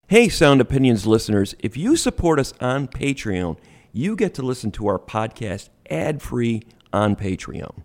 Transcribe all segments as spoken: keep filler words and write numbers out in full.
Hey, Sound Opinions listeners, if you support us on Patreon, you get to listen to our podcast ad-free on Patreon.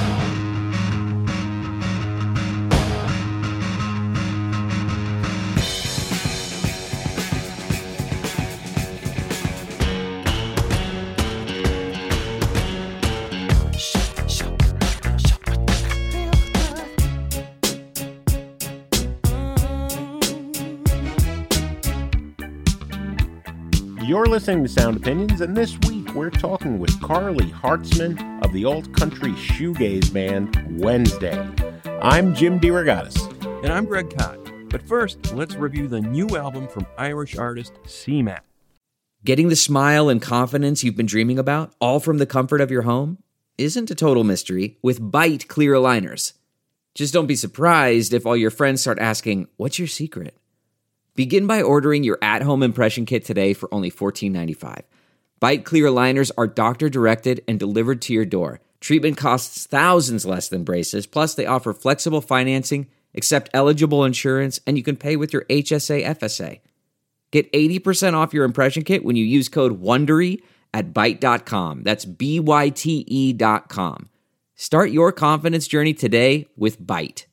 You're listening to Sound Opinions, and this week we're talking with Carly Hartzman of the alt-country shoegaze band Wednesday. I'm Jim DeRogatis. And I'm Greg Kot. But first, let's review the new album from Irish artist C MAT. Getting the smile and confidence you've been dreaming about, all from the comfort of your home, isn't a total mystery with Byte clear aligners. Just don't be surprised if all your friends start asking, "What's your secret?" Begin by ordering your at-home impression kit today for only fourteen ninety-five. Byte clear aligners are doctor-directed and delivered to your door. Treatment costs thousands less than braces, plus they offer flexible financing, accept eligible insurance, and you can pay with your H S A F S A. Get eighty percent off your impression kit when you use code WONDERY at byte dot com. That's B Y T E dot com. Start your confidence journey today with Byte.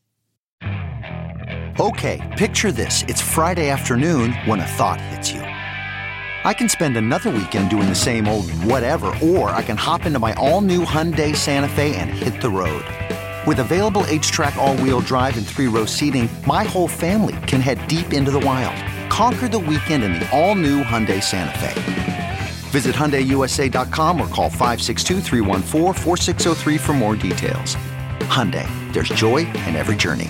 Okay, picture this. It's Friday afternoon when a thought hits you. I can spend another weekend doing the same old whatever, or I can hop into my all-new Hyundai Santa Fe and hit the road. With available H-Track all-wheel drive and three-row seating, my whole family can head deep into the wild. Conquer the weekend in the all-new Hyundai Santa Fe. Visit Hyundai U S A dot com or call five six two, three one four, four six zero three for more details. Hyundai, there's joy in every journey.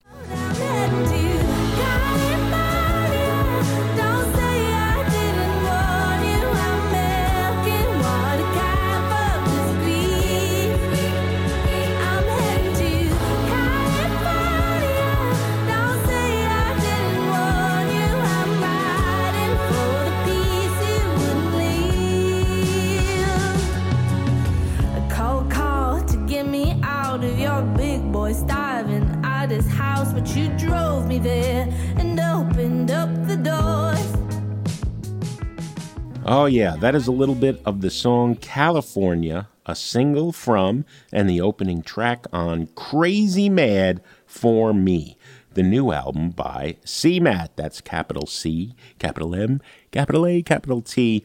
Oh yeah, that is a little bit of the song California, a single from, and the opening track on Crazy Mad for Me, the new album by C MAT. That's capital C, capital M, capital A, capital T.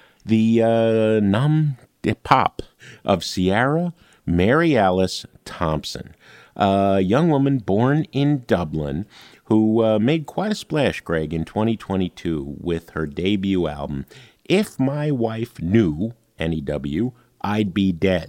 The uh, nom de pop of Ciara Mary Alice Thompson, a young woman born in Dublin who uh, made quite a splash, Greg, in twenty twenty-two with her debut album, If My Wife Knew, N E W, I'd Be Dead.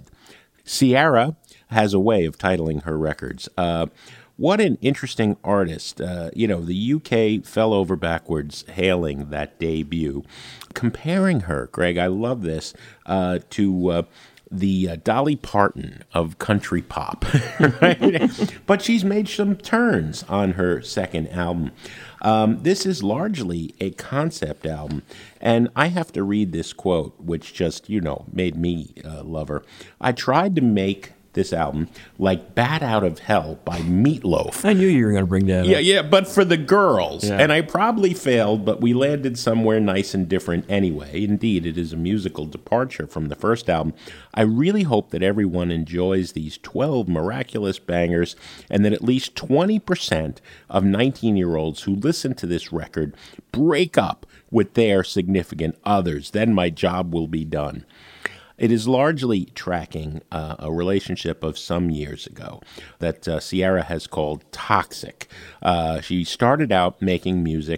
Ciara has a way of titling her records. Uh, what an interesting artist. Uh, you know, the U K fell over backwards hailing that debut. Comparing her, Greg, I love this, uh, to uh, the uh, Dolly Parton of country pop. Right? But she's made some turns on her second album. Um, this is largely a concept album, and I have to read this quote, which just, you know, made me uh, love her. I tried to make this album like Bat Out of Hell by Meatloaf. I knew you were going to bring that Yeah, up. yeah, but for the girls. Yeah. And I probably failed, but we landed somewhere nice and different anyway. Indeed, it is a musical departure from the first album. I really hope that everyone enjoys these twelve miraculous bangers and that at least twenty percent of nineteen-year-olds who listen to this record break up with their significant others. Then my job will be done. It is largely tracking uh, a relationship of some years ago that uh, Ciara has called toxic. Uh, she started out making music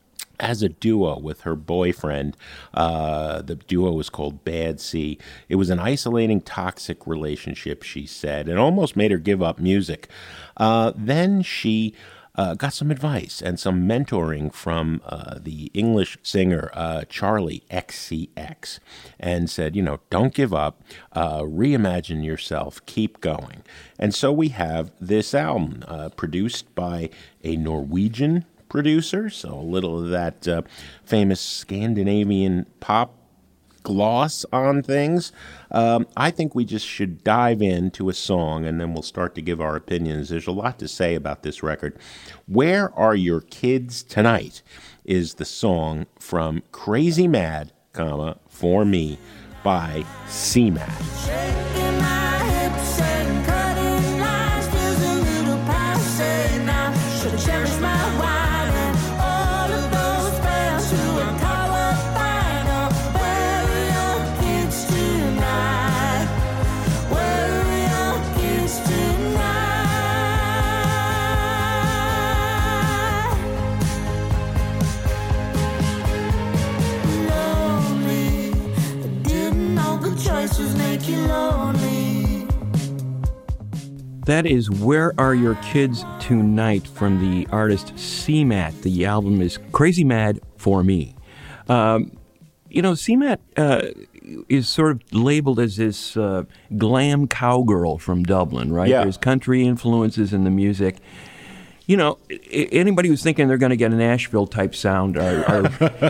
as a duo with her boyfriend. Uh, the duo was called Bad C. It was an isolating, toxic relationship, she said, and almost made her give up music. Uh, then she Uh, got some advice and some mentoring from uh, the English singer uh, Charlie X C X and said, you know, don't give up, uh, reimagine yourself, keep going. And so we have this album uh, produced by a Norwegian producer, so a little of that uh, famous Scandinavian pop gloss on things. Um, I think we just should dive into a song, and then we'll start to give our opinions. There's a lot to say about this record. Where Are Your Kids Tonight is the song from Crazy Mad, comma, For Me by C M A D. That is Where Are Your Kids Tonight from the artist C M A D. The album is Crazy Mad For Me. Um, you know, C M A D uh, is sort of labeled as this uh, glam cowgirl from Dublin, right? Yeah. There's country influences in the music. You know, anybody who's thinking they're going to get an Nashville-type sound are, are,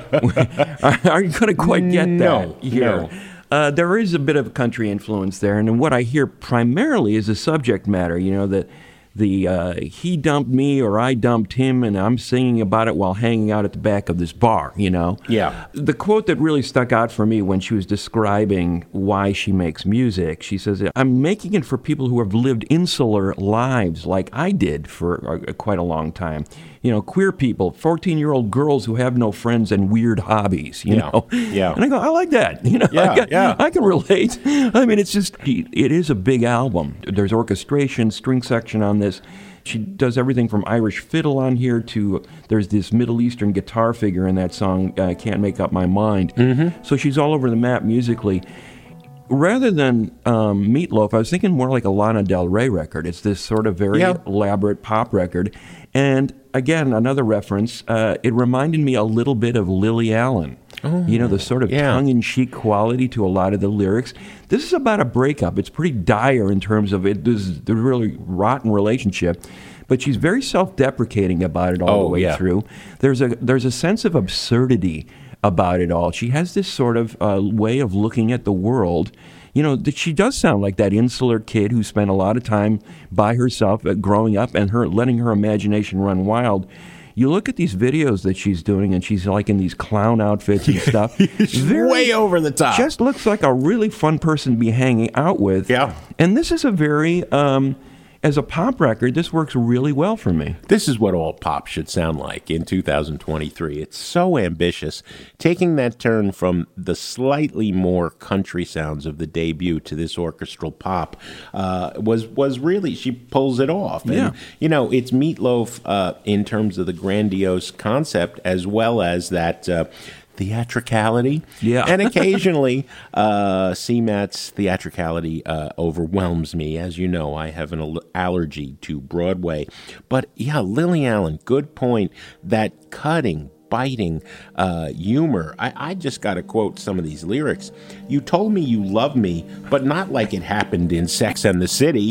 aren't going to quite get No, that here. no. Uh, there is a bit of country influence there, and what I hear primarily is the subject matter. You know, that the uh, he dumped me or I dumped him, and I'm singing about it while hanging out at the back of this bar. You know, Yeah. The quote that really stuck out for me when she was describing why she makes music, she says, "I'm making it for people who have lived insular lives like I did for uh, quite a long time. You know, queer people, fourteen-year-old girls who have no friends and weird hobbies, you Yeah, know." yeah. And I go, I like that. You know, Yeah, I, can, yeah. I can relate. I mean, it's just, it is a big album. There's orchestration, string section on this. She does everything from Irish fiddle on here to, there's this Middle Eastern guitar figure in that song, uh, Can't Make Up My Mind. Mm-hmm. So she's all over the map musically. Rather than um, Meatloaf, I was thinking more like a Lana Del Rey record. It's this sort of very Yeah. elaborate pop record. And again, another reference, uh, it reminded me a little bit of Lily Allen. Oh, you know, the sort of yeah. tongue-in-cheek quality to a lot of the lyrics. This is about a breakup. It's pretty dire in terms of it. This is a really rotten relationship. But she's very self-deprecating about it all Oh, the way yeah. through. There's a there's a sense of absurdity about it all. She has this sort of uh, way of looking at the world. You know, that she does sound like that insular kid who spent a lot of time by herself uh, growing up and her letting her imagination run wild. You look at these videos that she's doing, and she's like in these clown outfits and stuff. Very- Way over the top. Just looks like a really fun person to be hanging out with. Yeah. And this is a very, um, as a pop record, this works really well for me. This is what all pop should sound like in two thousand twenty-three. It's so ambitious, taking that turn from the slightly more country sounds of the debut to this orchestral pop uh, was was really, she pulls it off. And, Yeah. you know, it's Meatloaf uh, in terms of the grandiose concept as well as that uh, theatricality. Yeah. And occasionally, uh, C M A D's theatricality uh, overwhelms me. As you know, I have an al- allergy to Broadway. But yeah, Lily Allen, good point. That cutting, biting uh, humor. I, I just got to quote some of these lyrics. "You told me you love me, but not like it happened in Sex and the City."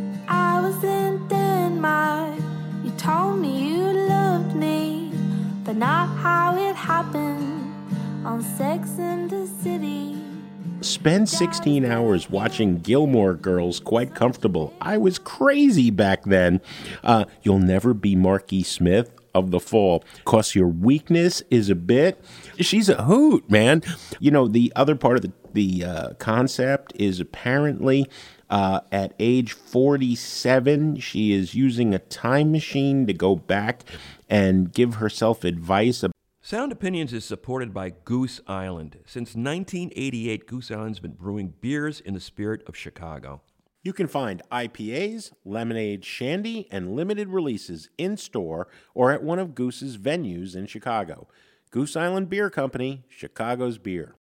I was in Denmark. You told me you loved me, but not how it happened on Sex and the City. Spend sixteen hours watching Gilmore Girls quite comfortable. I was crazy back then. Uh, you'll never be Marky Smith of the Fall, 'cause your weakness is a bit. She's a hoot, man. You know, the other part of the, the uh, concept is apparently uh, at age forty-seven, she is using a time machine to go back and give herself advice about Sound Opinions is supported by Goose Island. Since nineteen eighty-eight, Goose Island's been brewing beers in the spirit of Chicago. You can find I P As, lemonade, shandy, and limited releases in-store or at one of Goose's venues in Chicago. Goose Island Beer Company, Chicago's beer.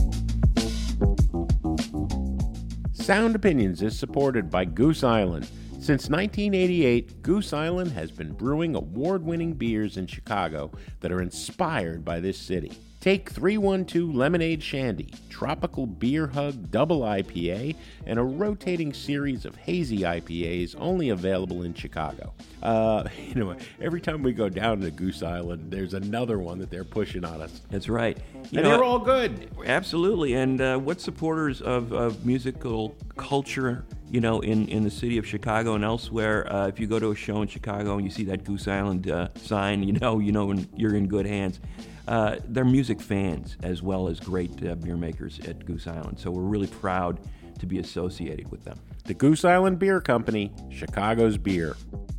Sound Opinions is supported by Goose Island. Since nineteen eighty-eight, Goose Island has been brewing award-winning beers in Chicago that are inspired by this city. Take three one two Lemonade Shandy, Tropical Beer Hug Double I P A, and a rotating series of hazy I P As only available in Chicago. Uh, you know, every time we go down to Goose Island, there's another one that they're pushing on us. That's right. You and know, they're all good. Absolutely. And uh, what supporters of, of musical culture, you know, in, in the city of Chicago and elsewhere, uh, if you go to a show in Chicago and you see that Goose Island uh, sign, you know, you know you're in good hands. Uh, they're music fans as well as great uh, beer makers at Goose Island. So we're really proud to be associated with them. The Goose Island Beer Company, Chicago's beer.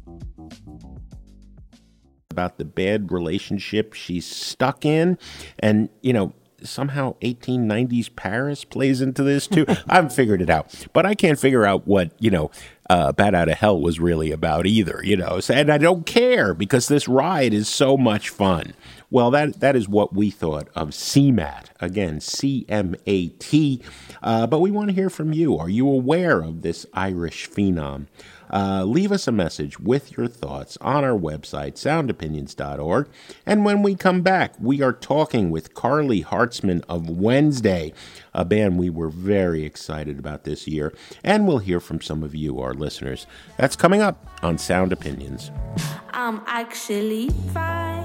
About the bad relationship she's stuck in, and, you know, somehow eighteen nineties Paris plays into this too. I haven't figured it out, but I can't figure out what, you know, uh, Bat Out of Hell was really about either, you know, and I don't care because this ride is so much fun. Well, that that is what we thought of C MAT, again, C M A T, uh, but we want to hear from you. Are you aware of this Irish phenom? Uh, leave us a message with your thoughts on our website, sound opinions dot org. And when we come back, we are talking with Carly Hartzman of Wednesday, a band we were very excited about this year. And we'll hear from some of you, our listeners. That's coming up on Sound Opinions. I'm actually fine.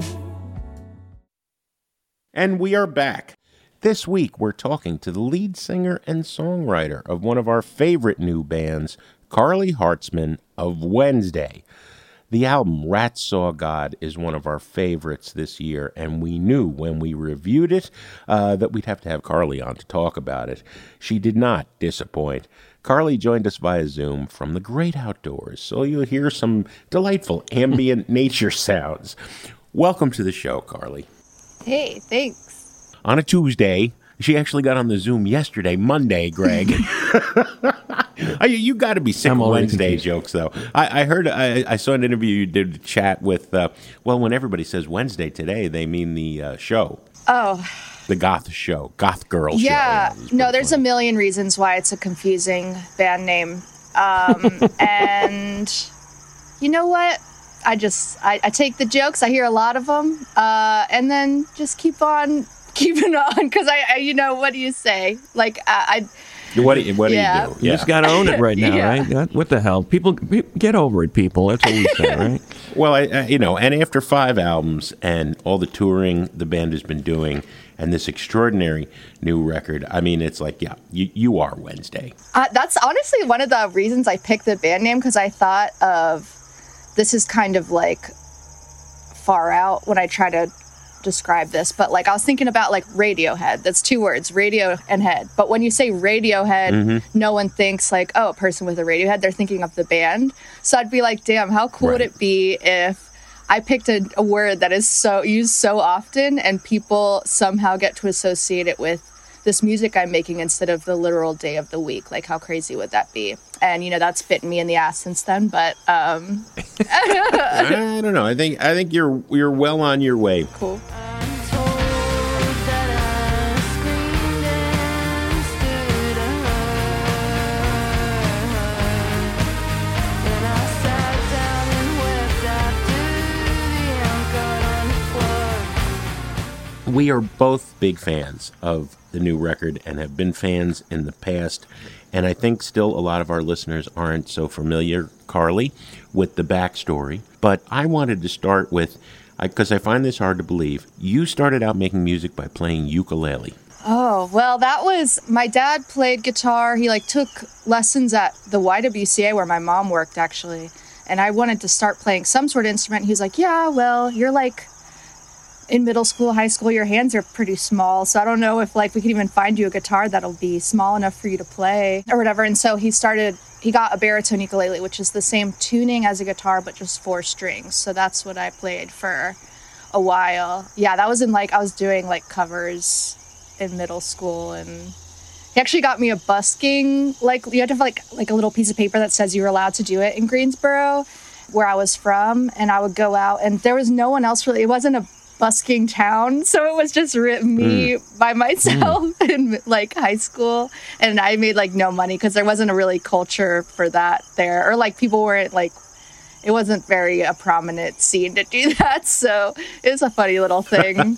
And we are back. This week, we're talking to the lead singer and songwriter of one of our favorite new bands, Carly Hartzman of Wednesday. The album Rat Saw God is one of our favorites this year, and we knew when we reviewed it uh, that we'd have to have Carly on to talk about it. She did not disappoint. Carly joined us via Zoom from the great outdoors, so you'll hear some delightful ambient nature sounds. Welcome to the show, Carly. Hey, thanks. On a Tuesday, she actually got on the Zoom yesterday, Monday, Greg. You got to be sick I'm of Wednesday confused. jokes, though. I, I heard, I, I saw an interview you did a chat with, uh, well, when everybody says Wednesday today, they mean the uh, show. Oh. The goth show, goth girl yeah. show. Yeah, no, there's funny. a million reasons why it's a confusing band name. Um, and you know what? I just, I, I take the jokes. I hear a lot of them. Uh, and then just keep on keeping on. Because I, I, you know, what do you say? Like, I... I What do you, what yeah. do you do? You Yeah. just got to own it right now, Yeah. right? What the hell? People, pe- get over it, people. That's what we say, right? Well, I, I, you know, and after five albums and all the touring the band has been doing and this extraordinary new record, I mean, it's like, yeah, you, you are Wednesday. Uh, that's honestly one of the reasons I picked the band name, because I thought of, this is kind of like far out when I try to describe this, but like I was thinking about like Radiohead. That's two words, radio and head. But when you say Radiohead, mm-hmm. no one thinks like, oh, a person with a Radiohead. They're thinking of the band. So I'd be like, damn, how cool Right. would it be if I picked a, a word that is so used so often and people somehow get to associate it with this music I'm making instead of the literal day of the week. Like, how crazy would that be? And, you know, that's bitten me in the ass since then, but um I don't know. I think I think you're you're well on your way. cool. We are both big fans of the new record and have been fans in the past. And I think still a lot of our listeners aren't so familiar, Carly, with the backstory. But I wanted to start with, because I, I find this hard to believe, you started out making music by playing ukulele. Oh, well, that was, my dad played guitar. He like took lessons at the Y W C A where my mom worked, actually. And I wanted to start playing some sort of instrument. He was like, yeah, well, you're like in middle school, high school, your hands are pretty small. So I don't know if like we could even find you a guitar that'll be small enough for you to play or whatever. And so he started, he got a baritone ukulele, which is the same tuning as a guitar, but just four strings. So that's what I played for a while. Yeah, that was in like, I was doing like covers in middle school, and he actually got me a busking, like you had to have like, like a little piece of paper that says you were allowed to do it in Greensboro, where I was from. And I would go out and there was no one else really, it wasn't a busking town. So it was just ri- me mm. by myself mm. in like high school. And I made like no money because there wasn't a really culture for that there. Or like people weren't like, it wasn't very a prominent scene to do that. So it was a funny little thing.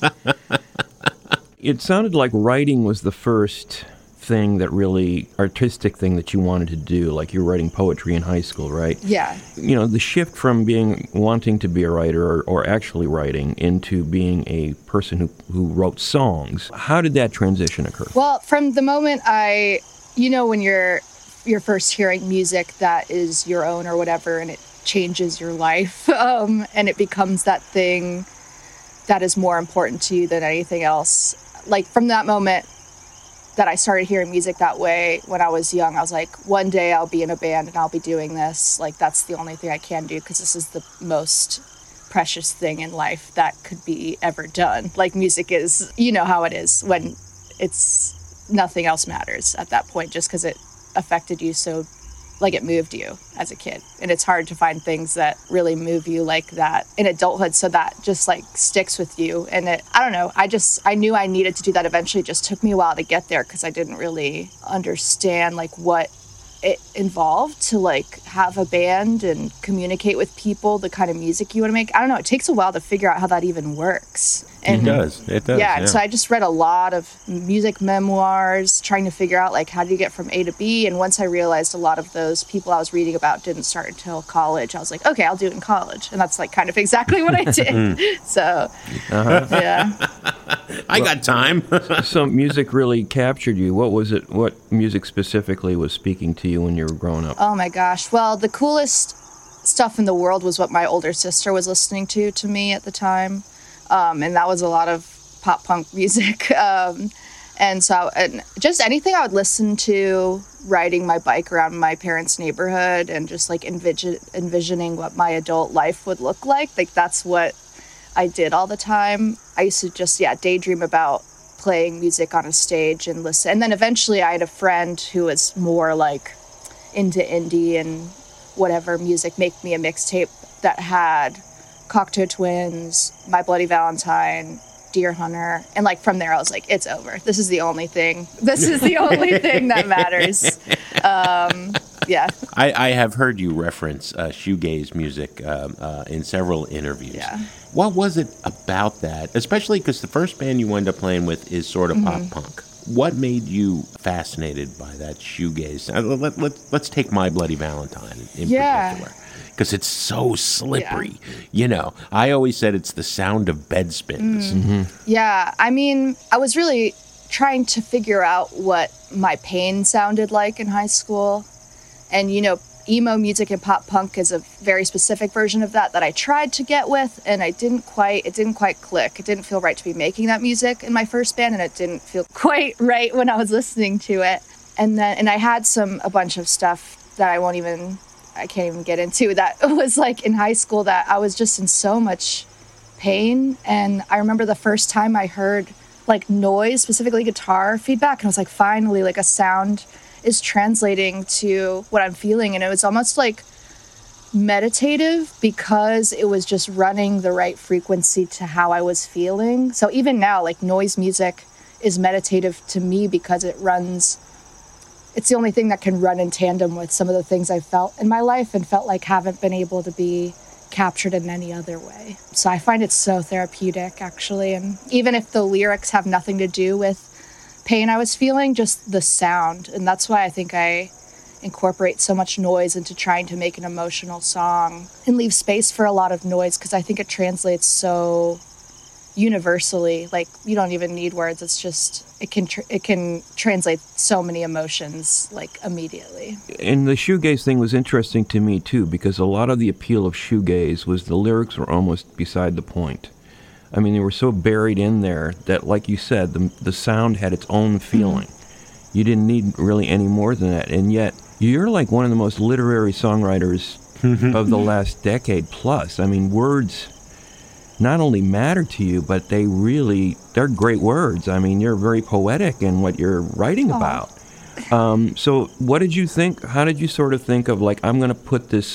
It sounded like writing was the first thing that really, artistic thing that you wanted to do, like you were writing poetry in high school, right? Yeah. You know, the shift from being, wanting to be a writer or, or actually writing into being a person who, who wrote songs, how did that transition occur? Well, from the moment I, you know, when you're, you're first hearing music that is your own or whatever, and it changes your life, um, and it becomes that thing that is more important to you than anything else. Like from that moment that I started hearing music that way when I was young, I was like, one day I'll be in a band and I'll be doing this. Like, that's the only thing I can do because this is the most precious thing in life that could be ever done. Like, music is, you know how it is when it's nothing else matters at that point just because it affected you so, like it moved you as a kid. And it's hard to find things that really move you like that in adulthood. So that just like sticks with you. And it, I don't know, I just, I knew I needed to do that eventually. It just took me a while to get there because I didn't really understand like what it involved to like have a band and communicate with people, the kind of music you want to make. I don't know, it takes a while to figure out how that even works. And it does. It does. Yeah, yeah. So I just read a lot of music memoirs, trying to figure out like how do you get from A to B. And once I realized a lot of those people I was reading about didn't start until college, I was like, okay, I'll do it in college. And that's like kind of exactly what I did. So, uh-huh. yeah. I got time. So music really captured you. What was it? What music specifically was speaking to you when you were growing up? Oh my gosh. Well, the coolest stuff in the world was what my older sister was listening to to me at the time. Um, and that was a lot of pop punk music. Um, and so and just anything I would listen to riding my bike around my parents' neighborhood and just like envision, envisioning what my adult life would look like. Like that's what I did all the time. I used to just, yeah, daydream about playing music on a stage and listen. And then eventually I had a friend who was more like into indie and whatever music, make me a mixtape that had Cocteau Twins, My Bloody Valentine, Deer Hunter. And like from there I was like, it's over. This is the only thing. This is the only thing that matters. Um, yeah. I, I have heard you reference uh, shoegaze music uh, uh, in several interviews. Yeah. What was it about that? Especially because the first band you end up playing with is sort of mm-hmm. pop punk. What made you fascinated by that shoegaze? Uh, let, let, let's take My Bloody Valentine in yeah. particular. Because it's so slippery. Yeah. You know, I always said it's the sound of bed spins. Mm. Mm-hmm. Yeah, I mean, I was really trying to figure out what my pain sounded like in high school. And, you know, emo music and pop punk is a very specific version of that that I tried to get with, and I didn't quite, it didn't quite click. It didn't feel right to be making that music in my first band, and it didn't feel quite right when I was listening to it. And then, and I had some, a bunch of stuff that I won't even... I can't even get into that. It was like in high school that I was just in so much pain. And I remember the first time I heard like noise, specifically guitar feedback, and I was like, finally, like a sound is translating to what I'm feeling. And it was almost like meditative because it was just running the right frequency to how I was feeling. So even now, like noise music is meditative to me because it runs It's the only thing that can run in tandem with some of the things I felt in my life and felt like haven't been able to be captured in any other way. So I find it so therapeutic, actually. And even if the lyrics have nothing to do with pain I was feeling, just the sound. And that's why I think I incorporate so much noise into trying to make an emotional song and leave space for a lot of noise because I think it translates so universally. Like, you don't even need words. It's just... It can tr- it can translate so many emotions like immediately. And the shoegaze thing was interesting to me too, because a lot of the appeal of shoegaze was the lyrics were almost beside the point. I mean, they were so buried in there that, like you said, the the sound had its own feeling. Mm-hmm. You didn't need really any more than that, and yet you're like one of the most literary songwriters of the last decade plus. I mean, words not only matter to you, but they really, they're great words. I mean, you're very poetic in what you're writing Aww. about. Um, so what did you think, how did you sort of think of like, I'm going to put this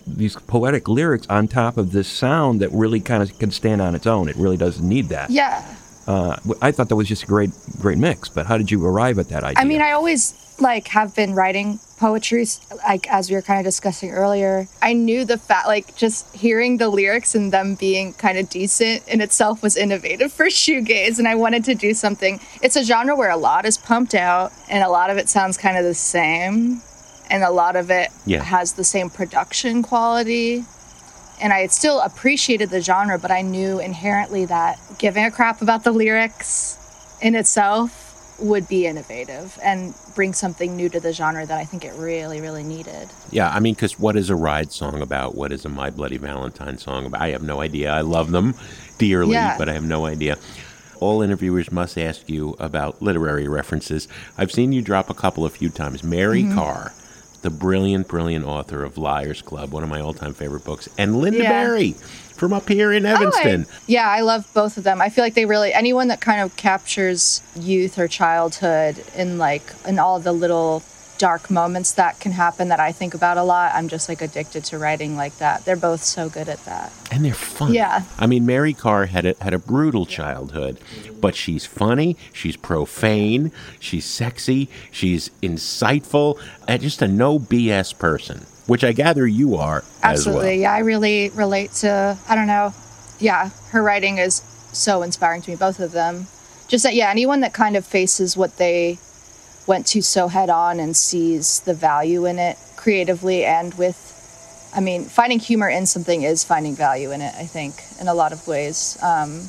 these poetic lyrics on top of this sound that really kind of can stand on its own. It really doesn't need that. Yeah. Uh, I thought that was just a great, great mix. But how did you arrive at that idea? I mean, I always like have been writing poetry, like as we were kind of discussing earlier. I knew the fact, like just hearing the lyrics and them being kind of decent in itself was innovative for shoegaze, and I wanted to do something. It's a genre where a lot is pumped out, and a lot of it sounds kind of the same, and a lot of it yeah. has the same production quality. And I still appreciated the genre, but I knew inherently that giving a crap about the lyrics in itself would be innovative and bring something new to the genre that I think it really, really needed. Yeah, I mean, because what is a Ride song about? What is a My Bloody Valentine song about? I have no idea. I love them dearly, Yeah. but I have no idea. All interviewers must ask you about literary references. I've seen you drop a couple a few times. Mary Mm-hmm. Carr, the brilliant, brilliant author of Liars Club, one of my all-time favorite books, and Linda Yeah. Berry from up here in Evanston. Oh, I, yeah, I love both of them. I feel like they really, anyone that kind of captures youth or childhood in like, in all the little dark moments that can happen that I think about a lot, I'm just like addicted to writing like that. They're both so good at that. And they're fun. Yeah. I mean, Mary Carr had a, had a brutal childhood, but she's funny, she's profane, she's sexy, she's insightful, and just a no B S person, which I gather you are Absolutely. as well. Yeah, I really relate to, I don't know. Yeah, her writing is so inspiring to me, both of them. Just that, yeah, anyone that kind of faces what they went to so head on and sees the value in it creatively and with, I mean, finding humor in something is finding value in it, I think, in a lot of ways. Um,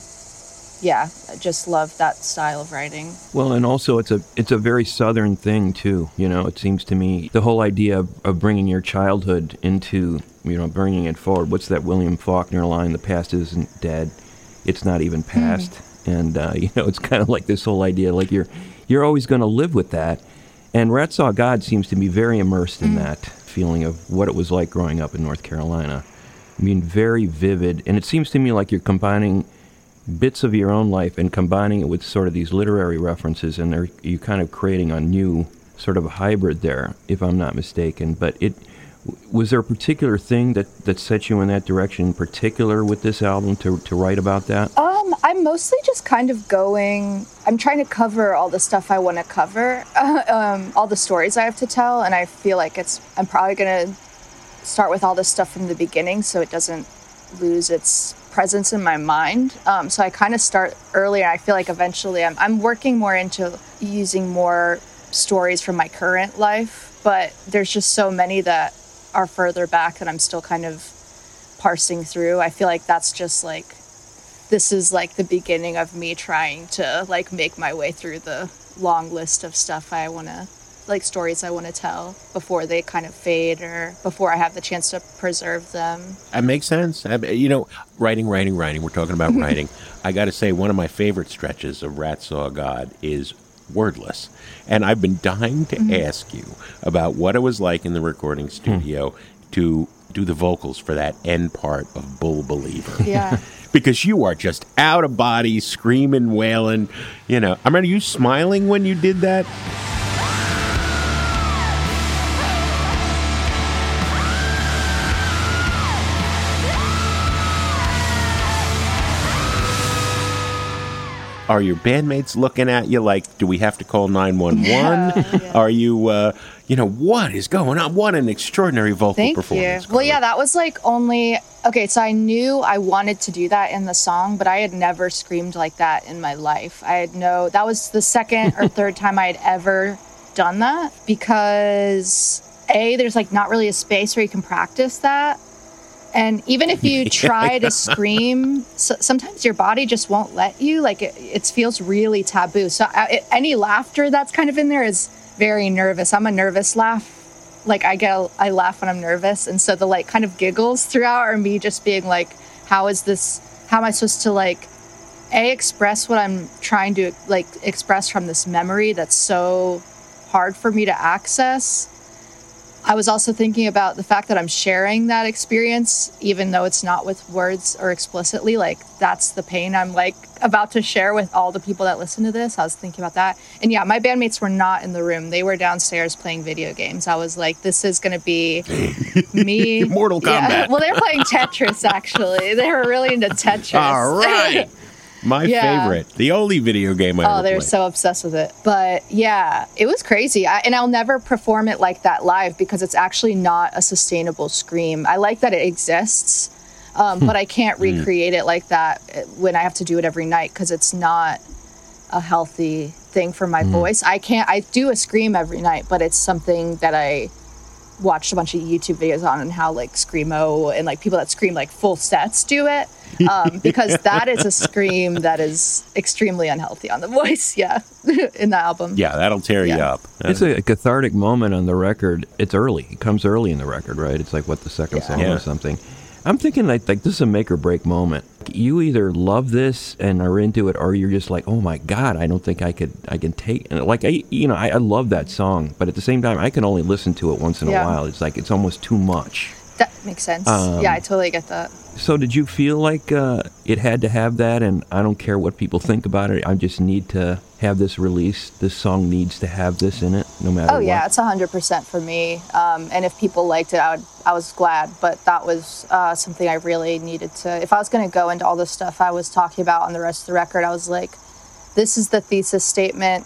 yeah, I just love that style of writing. Well, and also it's a it's a very Southern thing too. You know, it seems to me the whole idea of, of bringing your childhood into, you know, bringing it forward. What's that William Faulkner line? The past isn't dead; it's not even past. Mm. And uh, you know, it's kind of like this whole idea, like you're you're always going to live with that. And Rat Saw God seems to be very immersed in mm. that feeling of what it was like growing up in North Carolina. I mean, very vivid, and it seems to me like you're combining bits of your own life and combining it with sort of these literary references, and they're, you're kind of creating a new sort of a hybrid there, if I'm not mistaken. But it was there a particular thing that, that set you in that direction in particular with this album to, to write about that? Um, I'm mostly just kind of going, I'm trying to cover all the stuff I want to cover, uh, um, all the stories I have to tell, and I feel like it's, I'm probably going to start with all this stuff from the beginning so it doesn't lose its presence in my mind. Um, so I kind of start earlier. I feel like eventually I'm, I'm working more into using more stories from my current life, but there's just so many that are further back that I'm still kind of parsing through. I feel like that's just like, this is like the beginning of me trying to like make my way through the long list of stuff I want to, like stories I want to tell before they kind of fade or before I have the chance to preserve them. That makes sense. I, you know, writing, writing, writing. We're talking about writing. I got to say, one of my favorite stretches of Rat Saw God is Wordless. And I've been dying to mm-hmm. ask you about what it was like in the recording studio hmm. to do the vocals for that end part of Bull Believer. Yeah. Because you are just out of body, screaming, wailing. You know, I remember you smiling when you did that. Are your bandmates looking at you like, do we have to call nine one one? Yeah, yeah. Are you, uh, you know, what is going on? What an extraordinary vocal Thank performance. You. Well, yeah, that was like only, okay, so I knew I wanted to do that in the song, but I had never screamed like that in my life. I had no, that was the second or third time I had ever done that because, A, there's like not really a space where you can practice that. And even if you try to scream, so sometimes your body just won't let you. Like, it, it feels really taboo. So I, it, any laughter that's kind of in there is very nervous. I'm a nervous laugh. Like, I get, I laugh when I'm nervous. And so the, like, kind of giggles throughout are me just being like, how is this, how am I supposed to, like, A, express what I'm trying to, like, express from this memory that's so hard for me to access? I was also thinking about the fact that I'm sharing that experience, even though it's not with words or explicitly. Like, that's the pain I'm like about to share with all the people that listen to this. I was thinking about that. And yeah, my bandmates were not in the room. They were downstairs playing video games. I was like, this is going to be me. Mortal Kombat. Yeah. Well, they were playing Tetris, actually. They were really into Tetris. All right. My Yeah. favorite. The only video game I Oh, ever they were played. so obsessed with it. But yeah, it was crazy. I, and I'll never perform it like that live because it's actually not a sustainable scream. I like that it exists, um, but I can't recreate it like that when I have to do it every night because it's not a healthy thing for my voice. I can't, I do a scream every night, but it's something that I watched a bunch of YouTube videos on and how like Screamo and like people that scream like full sets do it. Um, because that is a scream that is extremely unhealthy on the voice, yeah, in the album. Yeah, that'll tear you Yeah. up. It's a cathartic moment on the record. It's early. It comes early in the record, right? It's like, what, the second Yeah. song Yeah. or something. I'm thinking like, like this is a make or break moment. You either love this and are into it, or you're just like, oh my God, I don't think I could, I can take, and like, I, you know, I, I love that song, but at the same time, I can only listen to it once in Yeah. a while. It's like, it's almost too much. That makes sense. Um, yeah, I totally get that. So did you feel like uh, it had to have that, and I don't care what people think about it, I just need to have this released, this song needs to have this in it, no matter Oh what? yeah, it's one hundred percent for me. Um, and if people liked it, I would, I was glad. But that was uh, something I really needed to. If I was going to go into all the stuff I was talking about on the rest of the record, I was like, this is the thesis statement.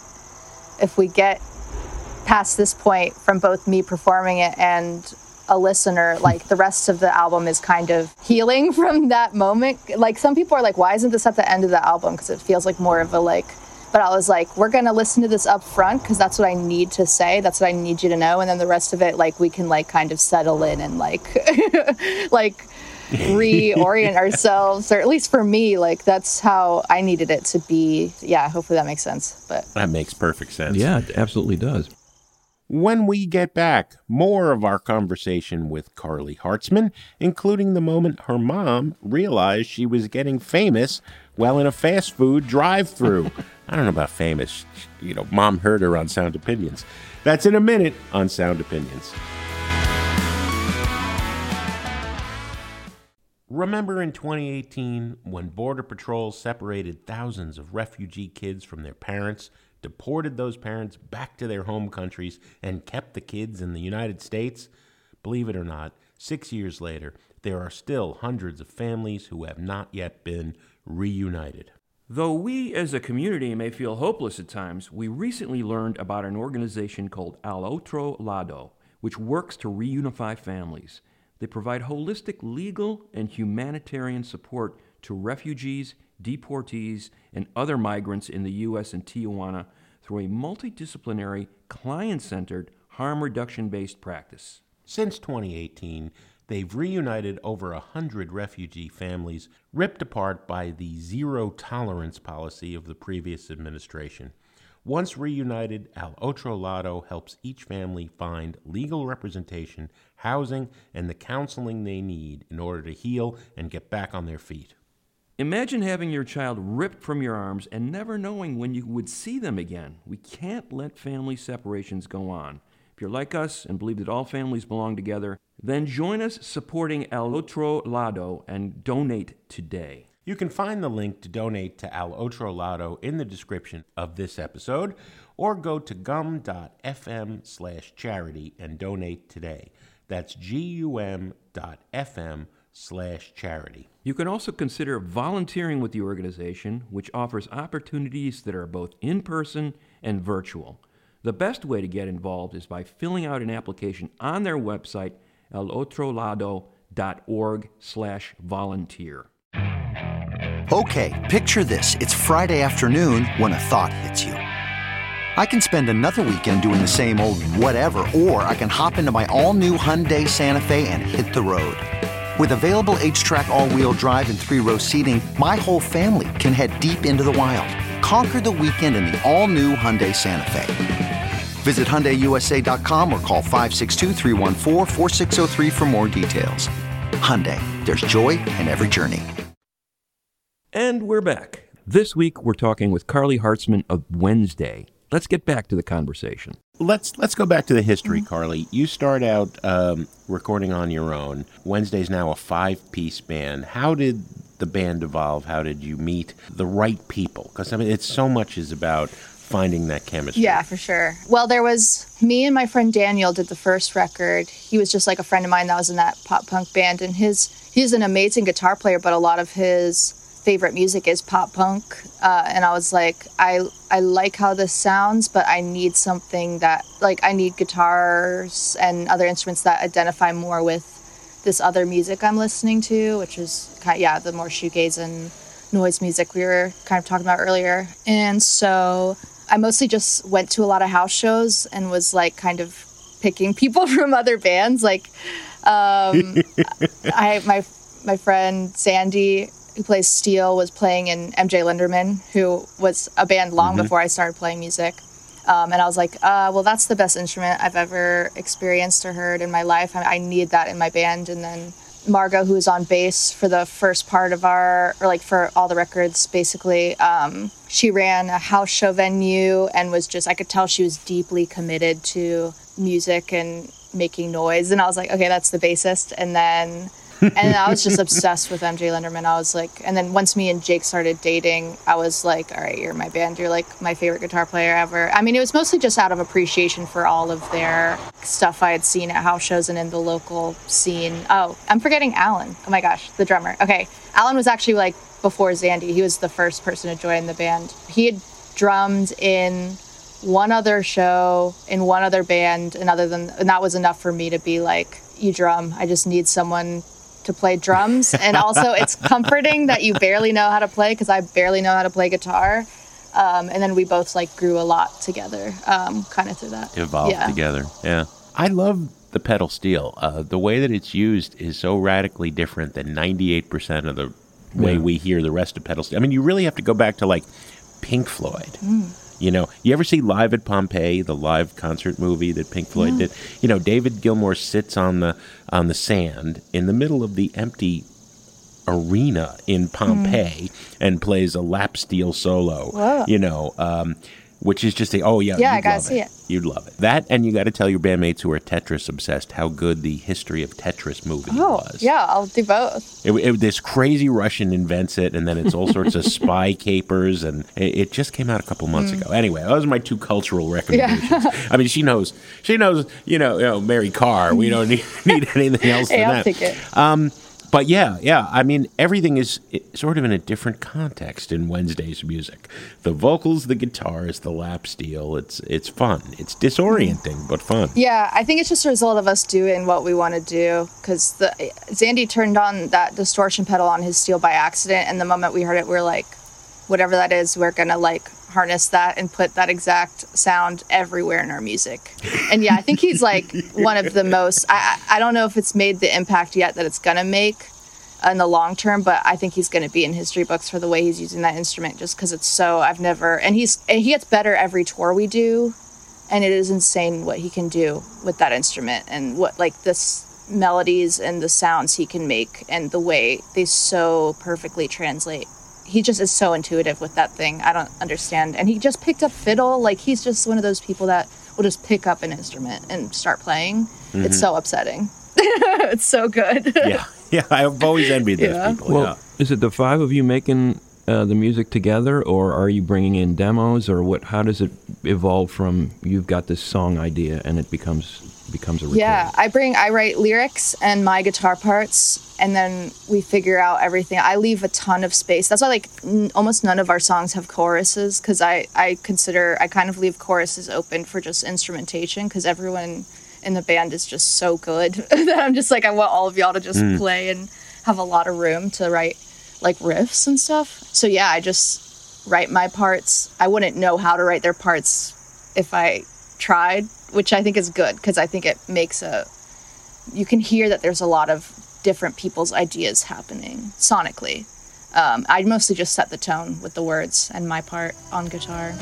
If we get past this point from both me performing it and a listener, like the rest of the album is kind of healing from that moment. Like some people are like, why isn't this at the end of the album? Because it feels like more of a like, but I was like, we're going to listen to this up front because that's what I need to say. That's what I need you to know. And then the rest of it, like we can like kind of settle in and like, like reorient ourselves, or at least for me, like that's how I needed it to be. Yeah. Hopefully that makes sense. But That makes perfect sense. Yeah, it absolutely does. When we get back, more of our conversation with Carly Hartzman, including the moment her mom realized she was getting famous while in a fast food drive-thru. I don't know about famous. You know, mom heard her on Sound Opinions. That's in a minute on Sound Opinions. Remember in twenty eighteen when Border Patrol separated thousands of refugee kids from their parents, deported those parents back to their home countries, and kept the kids in the United States? Believe it or not, six years later, there are still hundreds of families who have not yet been reunited. Though we as a community may feel hopeless at times, we recently learned about an organization called Al Otro Lado, which works to reunify families. They provide holistic legal and humanitarian support to refugees, deportees, and other migrants in the U S and Tijuana through a multidisciplinary, client-centered, harm reduction-based practice. Since twenty eighteen, they've reunited over a hundred refugee families ripped apart by the zero-tolerance policy of the previous administration. Once reunited, Al Otro Lado helps each family find legal representation, housing, and the counseling they need in order to heal and get back on their feet. Imagine having your child ripped from your arms and never knowing when you would see them again. We can't let family separations go on. If you're like us and believe that all families belong together, then join us supporting Al Otro Lado and donate today. You can find the link to donate to Al Otro Lado in the description of this episode, or go to gum.fm slash charity and donate today. That's gum.fm slash charity. You can also consider volunteering with the organization, which offers opportunities that are both in-person and virtual. The best way to get involved is by filling out an application on their website, alotrolado.org slash volunteer. Okay, picture this. It's Friday afternoon when a thought hits you. I can spend another weekend doing the same old whatever, or I can hop into my all-new Hyundai Santa Fe and hit the road. With available H-Track all-wheel drive and three-row seating, my whole family can head deep into the wild. Conquer the weekend in the all-new Hyundai Santa Fe. Visit Hyundai U S A dot com or call five six two, three one four, four six zero three for more details. Hyundai, there's joy in every journey. And we're back. This week, we're talking with Carly Hartzman of Wednesday. Let's get back to the conversation. let's let's go back to the history, mm-hmm. Carly. You start out um, recording on your own. Wednesday's now a five-piece band. How did the band evolve? How did you meet the right people? Because I mean, it's so much is about finding that chemistry. Yeah, for sure. Well, there was me and my friend Daniel did the first record. He was just like a friend of mine that was in that pop punk band, and his he's an amazing guitar player, but a lot of his favorite music is pop punk. Uh, and I was like, I I like how this sounds, but I need something that, like, I need guitars and other instruments that identify more with this other music I'm listening to, which is kind of, yeah, the more shoegaze and noise music we were kind of talking about earlier. And so I mostly just went to a lot of house shows and was like kind of picking people from other bands. Like, um, I my my friend Sandy, who plays steel, was playing in M J Linderman, who was a band long mm-hmm. before I started playing music. Um, and I was like, uh, well, that's the best instrument I've ever experienced or heard in my life. I, I need that in my band. And then Margot, who was on bass for the first part of our, or like for all the records, basically, um, she ran a house show venue and was just, I could tell she was deeply committed to music and making noise. And I was like, okay, that's the bassist. And then and I was just obsessed with M J Linderman. I was like, and then once me and Jake started dating, I was like, all right, you're my band. You're like my favorite guitar player ever. I mean, it was mostly just out of appreciation for all of their stuff I had seen at house shows and in the local scene. Oh, I'm forgetting Alan. Oh my gosh, the drummer. Okay. Alan was actually like before Zandy. He was the first person to join the band. He had drummed in one other show in one other band, and other than, and that was enough for me to be like, you drum. I just need someone to play drums. And also it's comforting that you barely know how to play, because I barely know how to play guitar. Um, and then we both like grew a lot together, um, kind of through that. Evolved yeah. together. Yeah. I love the pedal steel. Uh, the way that it's used is so radically different than ninety-eight percent of the way yeah. we hear the rest of pedal steel. I mean, you really have to go back to like Pink Floyd. Mm. You know, you ever see Live at Pompeii, the live concert movie that Pink Floyd yeah. did? You know, David Gilmour sits on the on the sand in the middle of the empty arena in Pompeii mm. and plays a lap steel solo. Whoa. You know, um, which is just a, oh yeah, yeah, you'd I gotta love see it. it. You'd love it. That, and you got to tell your bandmates who are Tetris obsessed how good the History of Tetris movie oh, was. Yeah, I'll do both. It, it, this crazy Russian invents it, and then it's all sorts of spy capers, and it, it just came out a couple months mm. ago. Anyway, those are my two cultural recommendations. Yeah. I mean, she knows, she knows, you know, you know Mary Carr. We don't need, need anything else hey, than I'll that. take it. Um, But yeah, yeah, I mean, everything is sort of in a different context in Wednesday's music. The vocals, the guitars, the lap steel, it's it's fun. It's disorienting, but fun. Yeah, I think it's just a result of us doing what we want to do, because Zandy turned on that distortion pedal on his steel by accident, and the moment we heard it, we were like, whatever that is, we're going to like harness that and put that exact sound everywhere in our music. And yeah, I think he's like one of the most, I, I don't know if it's made the impact yet that it's going to make in the long term, but I think he's going to be in history books for the way he's using that instrument, just because it's so, I've never, and he's, and he gets better every tour we do. And it is insane what he can do with that instrument, and what like this melodies and the sounds he can make, and the way they so perfectly translate. He just is so intuitive with that thing. I don't understand. And he just picked up fiddle. Like, he's just one of those people that will just pick up an instrument and start playing. Mm-hmm. It's so upsetting. It's so good. Yeah. Yeah. I've always envied those yeah. people. Well, yeah. Is it the five of you making uh, the music together, or are you bringing in demos, or what? How does it evolve from you've got this song idea and it becomes becomes a recording? Yeah, I bring, I write lyrics and my guitar parts, and then we figure out everything. I leave a ton of space. That's why, like, n- almost none of our songs have choruses, because I, I consider, I kind of leave choruses open for just instrumentation, because everyone in the band is just so good that I'm just like, I want all of y'all to just mm. play and have a lot of room to write, like, riffs and stuff. So yeah, I just write my parts. I wouldn't know how to write their parts if I tried, which I think is good, because I think it makes a, you can hear that there's a lot of different people's ideas happening sonically. Um, I mostly just set the tone with the words and my part on guitar.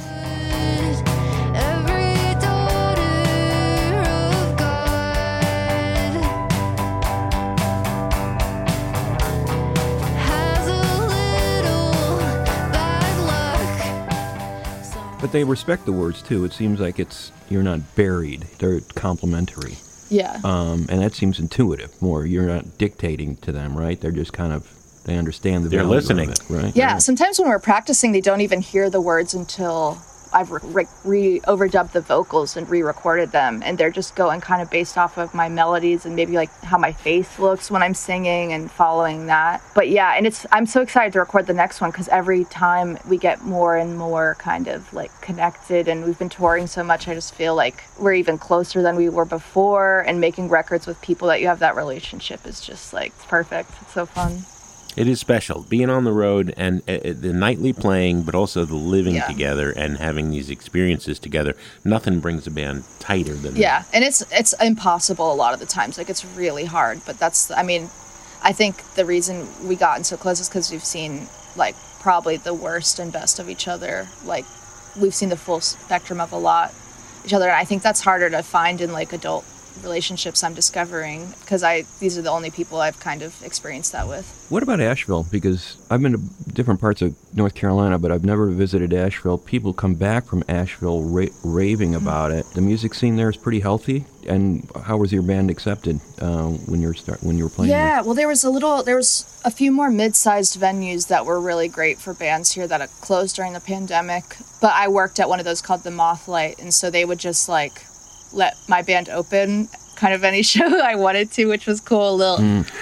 But they respect the words, too. It seems like it's you're not buried. They're complimentary. Yeah. Um, and that seems intuitive more. You're not dictating to them, right? They're just kind of, they understand the They're value listening. of it, right? Yeah, sometimes when we're practicing, they don't even hear the words until I've re- re- overdubbed the vocals and re-recorded them, and they're just going kind of based off of my melodies and maybe like how my face looks when I'm singing and following that. But yeah, and it's I'm so excited to record the next one because every time we get more and more kind of like connected, and we've been touring so much, I just feel like we're even closer than we were before, and making records with people that you have that relationship is just like it's perfect. It's so fun. It is special, being on the road and uh, the nightly playing, but also the living Yeah. together and having these experiences together. Nothing brings a band tighter than Yeah, that. and it's it's impossible a lot of the times. Like it's really hard, but that's I mean, I think the reason we gotten so close is because we've seen like probably the worst and best of each other. Like we've seen the full spectrum of a lot each other, and I think that's harder to find in like adult relationships I'm discovering because I these are the only people I've kind of experienced that with. What about Asheville? Because I've been to different parts of North Carolina, but I've never visited Asheville. People come back from Asheville ra- raving about it. The music scene there is pretty healthy. And how was your band accepted uh, when you were start when you were playing? Yeah, there? well, there was a little, there was a few more mid-sized venues that were really great for bands here that had closed during the pandemic. But I worked at one of those called the Mothlight, and so they would just like let my band open kind of any show I wanted to, which was cool. A little,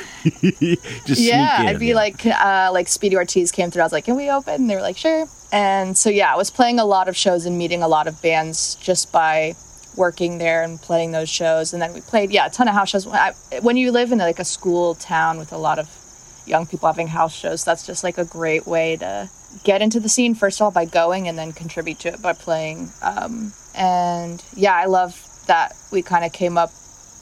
Mm. Just yeah, sneak in, I'd be yeah. like, uh, like Speedy Ortiz came through. I was like, "Can we open?" And they were like, "Sure." And so yeah, I was playing a lot of shows and meeting a lot of bands just by working there and playing those shows. And then we played, yeah, a ton of house shows. I, when you live in like a school town with a lot of young people having house shows, that's just like a great way to get into the scene, first of all, by going, and then contribute to it by playing. Um, and yeah, I love that we kind of came up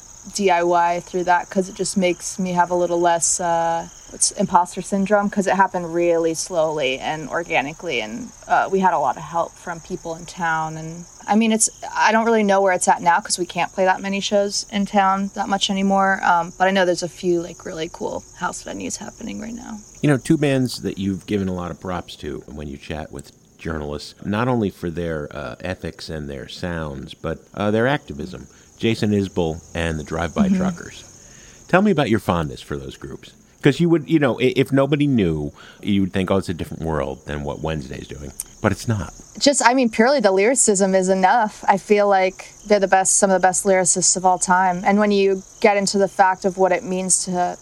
D I Y through that because it just makes me have a little less uh, what's imposter syndrome because it happened really slowly and organically, and uh, we had a lot of help from people in town. And I mean, it's I don't really know where it's at now because we can't play that many shows in town that much anymore, um, but I know there's a few like really cool house venues happening right now. You know, two bands that you've given a lot of props to when you chat with journalists, not only for their uh, ethics and their sounds, but uh, their activism. Jason Isbell and the Drive-By Mm-hmm. Truckers. Tell me about your fondness for those groups. Because you would, you know, i- if nobody knew, you would think, oh, it's a different world than what Wednesday's doing. But it's not. Just, I mean, purely the lyricism is enough. I feel like they're the best, some of the best lyricists of all time. And when you get into the fact of what it means to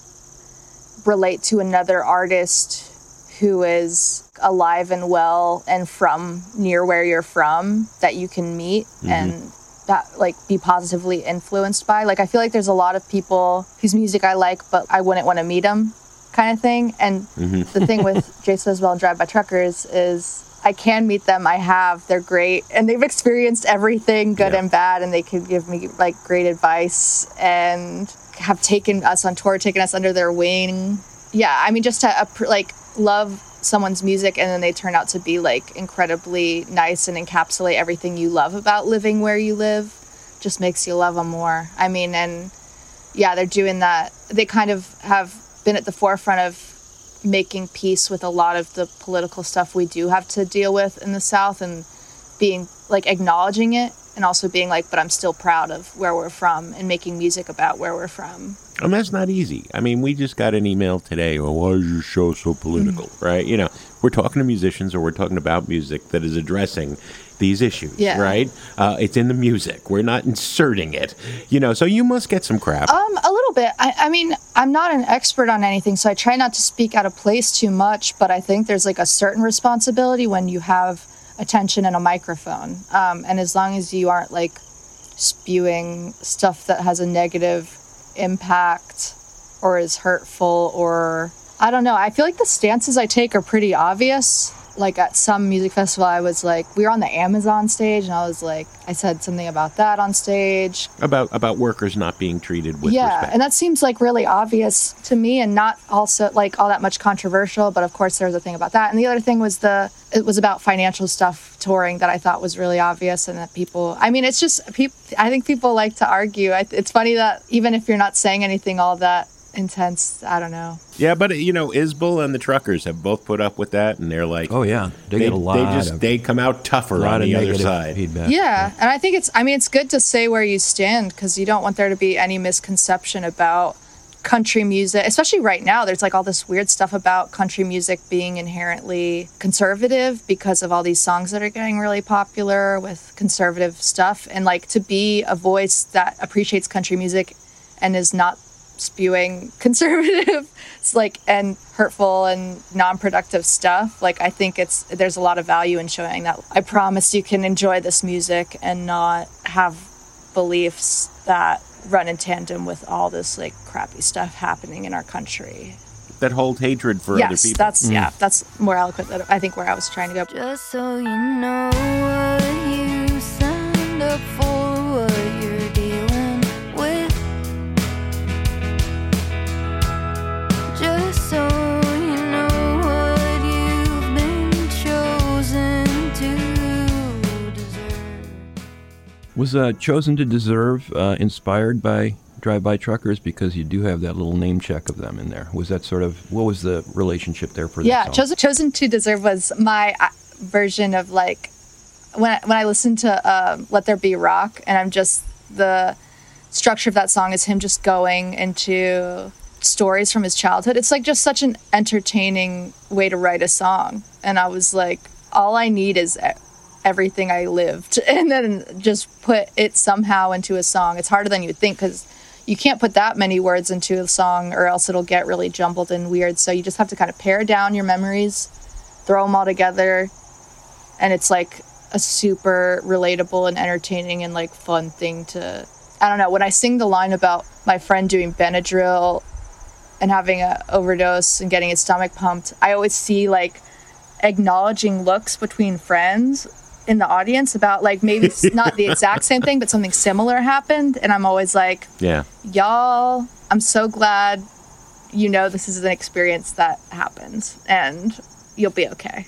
relate to another artist who is alive and well and from near where you're from that you can meet mm-hmm. and that like be positively influenced by, like I feel like there's a lot of people whose music I like but I wouldn't want to meet them kind of thing. And mm-hmm. the thing with Jason Isbell and Drive-By Truckers is I can meet them, I have, they're great, and they've experienced everything good yeah. and bad, and they can give me like great advice and have taken us on tour, taken us under their wing. Yeah, I mean, just to uh, like love someone's music and then they turn out to be like incredibly nice and encapsulate everything you love about living where you live just makes you love them more. I mean, and yeah, they're doing that. They kind of have been at the forefront of making peace with a lot of the political stuff we do have to deal with in the South and being like acknowledging it and also being like, but I'm still proud of where we're from and making music about where we're from. And that's not easy. I mean, we just got an email today, well, why is your show so political, mm-hmm. right? You know, we're talking to musicians or we're talking about music that is addressing these issues, yeah. right? Uh, it's in the music. We're not inserting it, you know, so you must get some crap. Um, a little bit. I, I mean, I'm not an expert on anything, so I try not to speak out of place too much, but I think there's like a certain responsibility when you have attention and a microphone. Um, and as long as you aren't like spewing stuff that has a negative impact or is hurtful or I don't know. I feel like the stances I take are pretty obvious. Like at some music festival, I was like, we were on the Amazon stage and I was like, I said something about that on stage. About about workers not being treated with yeah, respect. And that seems like really obvious to me and not also like all that much controversial. But of course, there was a thing about that. And the other thing was the, it was about financial stuff touring that I thought was really obvious and that people, I mean, it's just, people. I think people like to argue. It's funny that even if you're not saying anything all that intense. I don't know. Yeah, but you know, Isbell and the Truckers have both put up with that, and they're like, oh yeah, they, they get a lot. They just of, they come out tougher on the other side. Feedback. Yeah, and I think it's. I mean, it's good to say where you stand because you don't want there to be any misconception about country music, especially right now. There's like all this weird stuff about country music being inherently conservative because of all these songs that are getting really popular with conservative stuff. And like to be a voice that appreciates country music and is not spewing conservative it's like and hurtful and non-productive stuff, like I think it's there's a lot of value in showing that I promise you can enjoy this music and not have beliefs that run in tandem with all this like crappy stuff happening in our country. That hold hatred for yes, other people. That's, mm. yeah, that's more eloquent than I think where I was trying to go. Just so you know what you signed up for, what you're dealing with. Just so you know what you've been chosen to deserve. Was uh, Chosen to Deserve uh, inspired by Drive-By Truckers? Because you do have that little name check of them in there. Was that sort of, what was the relationship there for that yeah, song? Chosen, Chosen to Deserve was my uh, version of like, when I, when I listen to uh, Let There Be Rock, and I'm just, the structure of that song is him just going into stories from his childhood. It's like just such an entertaining way to write a song. And I was like, all I need is everything I lived, and then just put it somehow into a song. It's harder than you'd think because you can't put that many words into a song or else it'll get really jumbled and weird. So you just have to kind of pare down your memories, throw them all together, and it's like a super relatable and entertaining and like fun thing to, I don't know, when I sing the line about my friend doing Benadryl and having an overdose and getting his stomach pumped, I always see like acknowledging looks between friends in the audience about like maybe it's not the exact same thing but something similar happened, and I'm always like, yeah, y'all, I'm so glad you know this is an experience that happens and you'll be okay.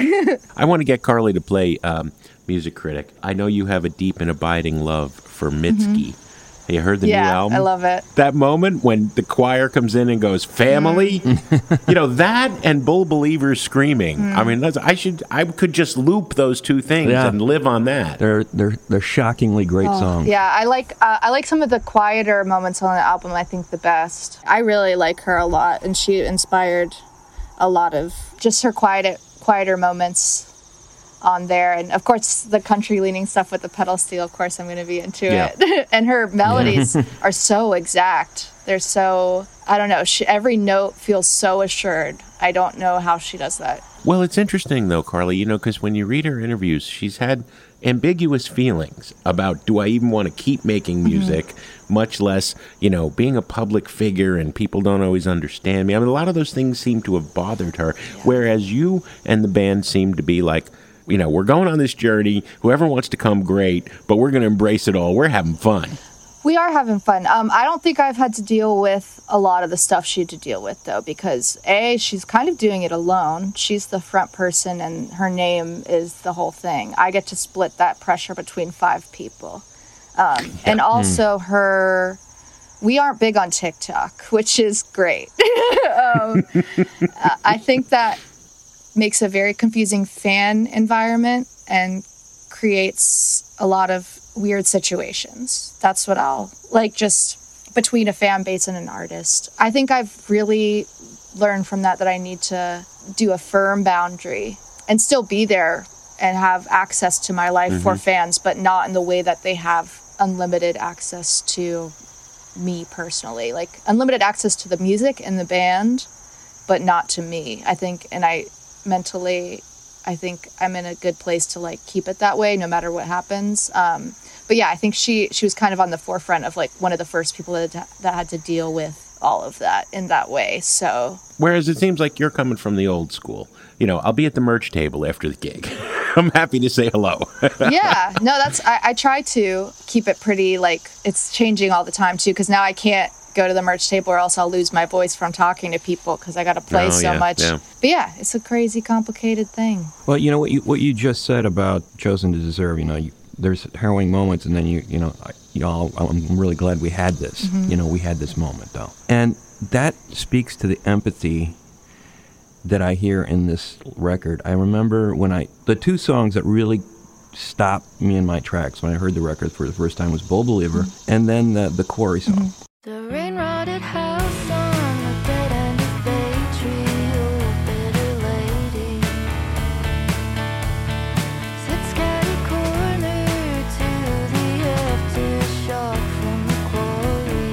I want to get Carly to play um, Music Critic. I know you have a deep and abiding love for Mitski. Mm-hmm. You heard the yeah, new album? I love it. That moment when the choir comes in and goes, family, mm. you know, that and Bull Believers screaming. Mm. I mean, that's, I should, I could just loop those two things yeah. and live on that. They're they're they're shockingly great oh, songs. Yeah, I like uh, I like some of the quieter moments on the album. I think the best. I really like her a lot, and she inspired a lot of just her quiet quieter moments on there. And of course the country leaning stuff with the pedal steel, of course I'm going to be into yeah. it. And her melodies are so exact. They're so, I don't know, she, every note feels so assured. I don't know how she does that. Well, it's interesting though, Carly, you know, because when you read her interviews, she's had ambiguous feelings about, do I even want to keep making music, mm-hmm. much less, you know, being a public figure and people don't always understand me. I mean, a lot of those things seem to have bothered her, yeah. whereas you and the band seem to be like, you know, we're going on this journey. Whoever wants to come, great, but we're going to embrace it all. We're having fun. We are having fun. Um, I don't think I've had to deal with a lot of the stuff she had to deal with, though, because, A, she's kind of doing it alone. She's the front person, and her name is the whole thing. I get to split that pressure between five people. Um, yeah. And also mm. her... We aren't big on TikTok, which is great. um, I think that makes a very confusing fan environment and creates a lot of weird situations. That's what I'll like, just between a fan base and an artist. I think I've really learned from that that I need to do a firm boundary and still be there and have access to my life mm-hmm. for fans, but not in the way that they have unlimited access to me personally. Like unlimited access to the music and the band, but not to me. I think, and I mentally, I think I'm in a good place to like keep it that way no matter what happens. Um, but yeah, I think she she was kind of on the forefront of like one of the first people that that had to deal with all of that in that way. So whereas it seems like you're coming from the old school. You know, I'll be at the merch table after the gig. I'm happy to say hello. yeah, no, that's I, I try to keep it pretty like it's changing all the time too, because now I can't go to the merch table or else I'll lose my voice from talking to people because I got to play oh, so yeah, much. Yeah. But yeah, it's a crazy, complicated thing. Well, you know what you what you just said about Chosen to Deserve. You know, you, there's harrowing moments, and then you you know, I, y'all, I'm really glad we had this. Mm-hmm. You know, we had this moment, though. And that speaks to the empathy that I hear in this record. I remember when I, the two songs that really stopped me in my tracks when I heard the record for the first time was Bull Believer, mm-hmm. and then the, the Quarry song. Mm-hmm. The rain-rotted house on the dead end of Bay Tree, oh, bitter lady, sits catty-corner to the aftershock from the quarry.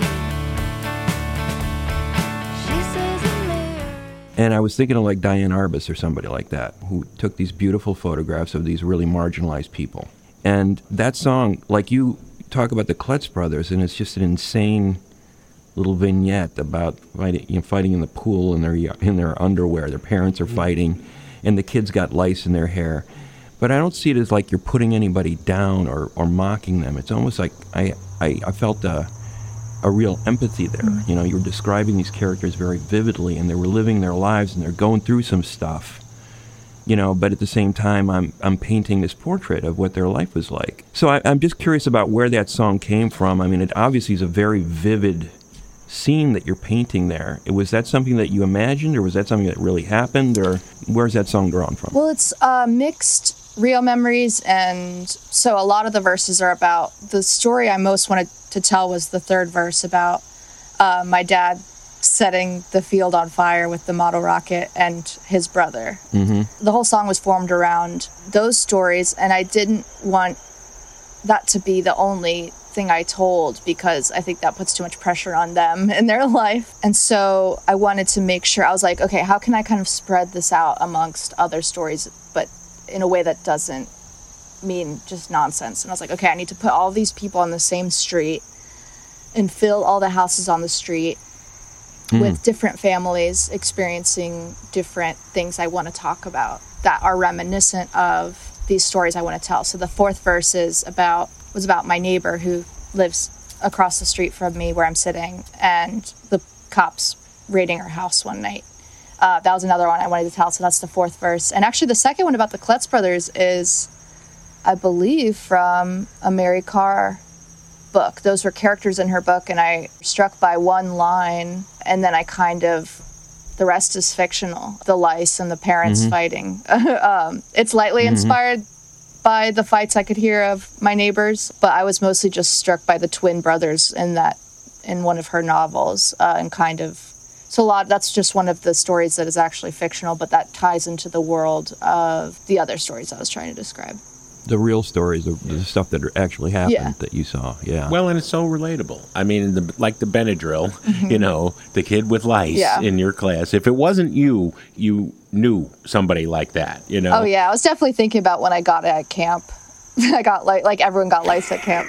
She says a mirror. And I was thinking of like Diane Arbus or somebody like that, who took these beautiful photographs of these really marginalized people. And that song, like you talk about the Klutz Brothers, and it's just an insane little vignette about fighting, you know, fighting in the pool in their in their underwear. Their parents are fighting, and the kids got lice in their hair. But I don't see it as like you're putting anybody down or, or mocking them. It's almost like I I, I felt a, a real empathy there. Mm. You know, you were describing these characters very vividly, and they were living their lives, and they're going through some stuff. You know, but at the same time, I'm I'm painting this portrait of what their life was like. So I, I'm just curious about where that song came from. I mean, it obviously is a very vivid scene that you're painting there. Was that something that you imagined, or was that something that really happened, or where's that song drawn from? Well, it's uh, mixed real memories, and so a lot of the verses are about, the story I most wanted to tell was the third verse about uh, my dad setting the field on fire with the model rocket and his brother. Mm-hmm. The whole song was formed around those stories, and I didn't want that to be the only thing I told, because I think that puts too much pressure on them in their life. And so I wanted to make sure, I was like, okay, how can I kind of spread this out amongst other stories, but in a way that doesn't mean just nonsense. And I was like, okay, I need to put all these people on the same street and fill all the houses on the street mm. with different families experiencing different things I want to talk about that are reminiscent of these stories I want to tell. So the fourth verse is about was about my neighbor who lives across the street from me where I'm sitting, and the cops raiding her house one night. Uh, that was another one I wanted to tell, so that's the fourth verse. And actually the second one about the Klutz Brothers is, I believe, from a Mary Karr book. Those were characters in her book, and I was struck by one line, and then I kind of, the rest is fictional. The lice and the parents mm-hmm. fighting. um, it's lightly mm-hmm. inspired by the fights I could hear of my neighbors, but I was mostly just struck by the twin brothers in that, in one of her novels, uh, and kind of, so a lot, that's just one of the stories that is actually fictional, but that ties into the world of the other stories I was trying to describe. The real stories, the, the stuff that actually happened yeah. that you saw, yeah. Well, and it's so relatable. I mean, the, like the Benadryl, mm-hmm. you know, the kid with lice yeah. in your class. If it wasn't you, you knew somebody like that, you know? Oh, yeah. I was definitely thinking about when I got it at camp. I got like like everyone got lice at camp.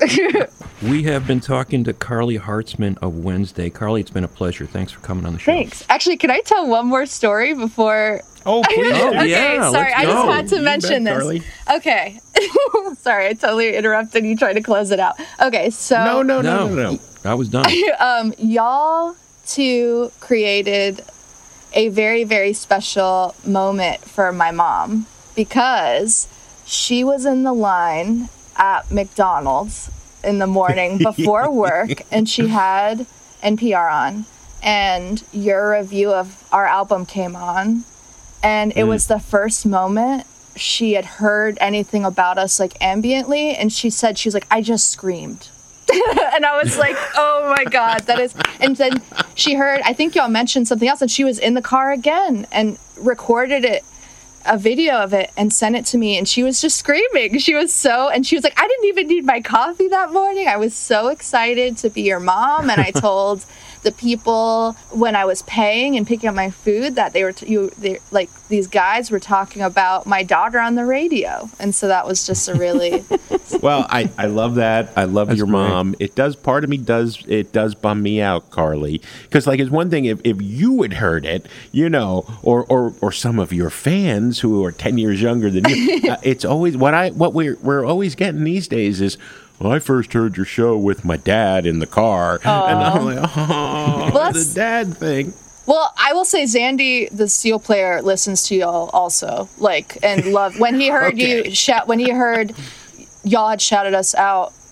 We have been talking to Carly Hartzman of Wednesday. Carly, it's been a pleasure. Thanks for coming on the show. Thanks. Actually, can I tell one more story before? Oh, please. Oh, okay, yeah. Sorry, I just had to you mention bet, this. Carly. Okay. Sorry, I totally interrupted you trying to close it out. Okay, so no, no, no, no, no. no. I was done. um, y'all two created a very, very special moment for my mom, because she was in the line at McDonald's in the morning before work, and she had N P R on, and your review of our album came on, and it mm. was the first moment she had heard anything about us, like, ambiently, and she said, she was like, I just screamed. And I was like, oh my God, that is, and then she heard, I think y'all mentioned something else, and she was in the car again and recorded it, a video of it, and sent it to me, and she was just screaming. She was so, and she was like, I didn't even need my coffee that morning. I was so excited to be your mom, and I told the people when I was paying and picking up my food that they were, t- you, they, like, these guys were talking about my daughter on the radio, and so that was just a really. Well, I, I love that. I love That's your great. mom. It does, part of me does, it does bum me out, Carly, because like it's one thing if, if you had heard it, you know, or or or some of your fans who are ten years younger than you. uh, it's always what I what we're we're always getting these days is, well, I first heard your show with my dad in the car. Aww. And I'm like, oh, well, the dad thing. Well, I will say Zandy, the steel player, listens to y'all also, like, and love when he heard okay. you shout, when he heard y'all had shouted us out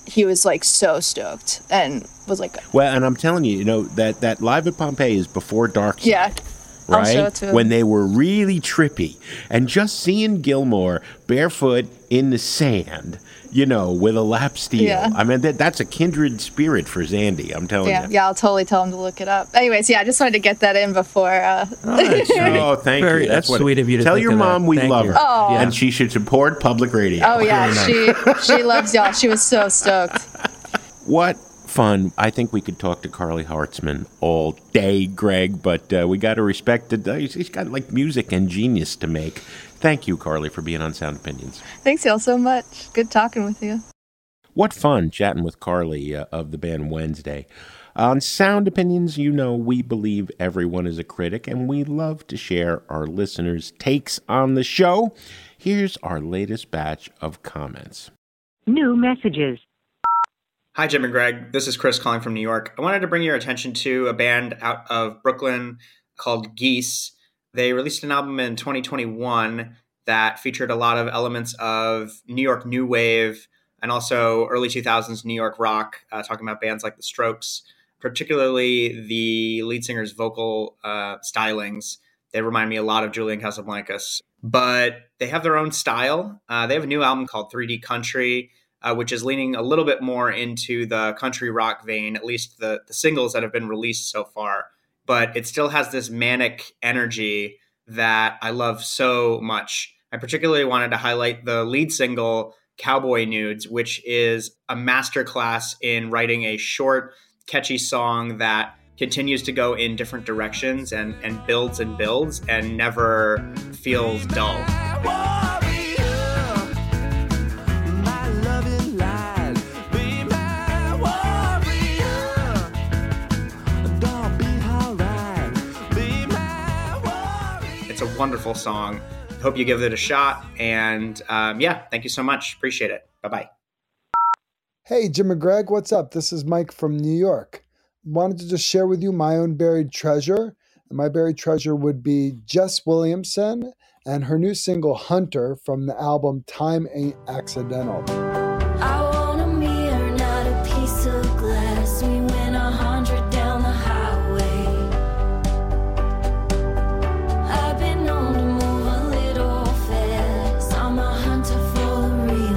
he was like so stoked and was like, well, and I'm telling you, you know, that, that Live at Pompeii is before Dark Side. yeah. I'll Right? show it to him. When they were really trippy. And just seeing Gilmore barefoot in the sand, you know, with a lap steel. Yeah. I mean, that, that's a kindred spirit for Zandy, I'm telling Yeah, you. yeah, I'll totally tell him to look it up. Anyways, yeah, I just wanted to get that in before. Uh, Oh, thank Very- you. that's what- sweet of you to Tell think your of that. mom we Thank love you. her. Oh. And she should support public radio. oh yeah, she she loves y'all. She was so stoked. What fun. I think we could talk to Carly Hartzman all day, Greg, but uh, we got to respect it. He's he's got like music and genius to make. Thank you, Carly, for being on Sound Opinions. Thanks y'all so much. Good talking with you. What fun chatting with Carly uh, of the band Wednesday. On Sound Opinions, you know we believe everyone is a critic, and we love to share our listeners' takes on the show. Here's our latest batch of comments. New messages. Hi, Jim and Greg. This is Chris calling from New York. I wanted to bring your attention to a band out of Brooklyn called Geese. They released an album in twenty twenty-one that featured a lot of elements of New York new wave and also early two thousands New York rock, uh, talking about bands like The Strokes, particularly the lead singer's vocal uh, stylings. They remind me a lot of Julian Casablancas, but they have their own style. Uh, they have a new album called three D Country, Uh, which is leaning a little bit more into the country rock vein, at least the, the singles that have been released so far. But it still has this manic energy that I love so much. I particularly wanted to highlight the lead single, Cowboy Nudes, which is a masterclass in writing a short, catchy song that continues to go in different directions and, and builds and builds and never feels dull. It's a wonderful song. Hope you give it a shot. And um, yeah, thank you so much. Appreciate it. Bye-bye. Hey, Jim and Greg, what's up? This is Mike from New York. Wanted to just share with you my own buried treasure. And my buried treasure would be Jess Williamson and her new single, Hunter, from the album Time Ain't Accidental. I want a mirror, not a piece of glass. We went a hundred down the highway. I've been known to move a little fast. I'm a hunter for